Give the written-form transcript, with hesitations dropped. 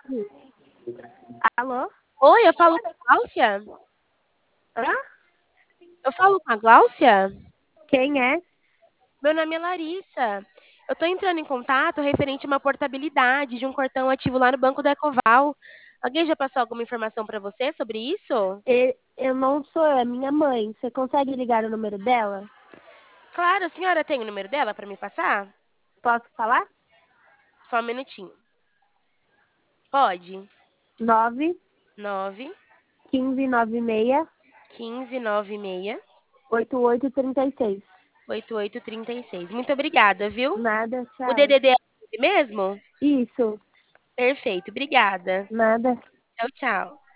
Alô? Oi, eu falo com a Gláucia? Hã? Eu falo com a Gláucia? Quem é? Meu nome é Larissa. Eu tô entrando em contato referente a uma portabilidade de um cartão ativo lá no Banco da Ecoval. Alguém já passou alguma informação para você sobre isso? Eu não sou eu, é minha mãe. Você consegue ligar o número dela? Claro, a senhora tem o número dela para me passar? Posso falar? Só um minutinho. Pode. 9 9 15 96 15 96 8836. 8836. Muito obrigada, viu? Nada, O tchau. DDD é esse mesmo? Isso, Perfeito, obrigada. nada. Tchau, tchau.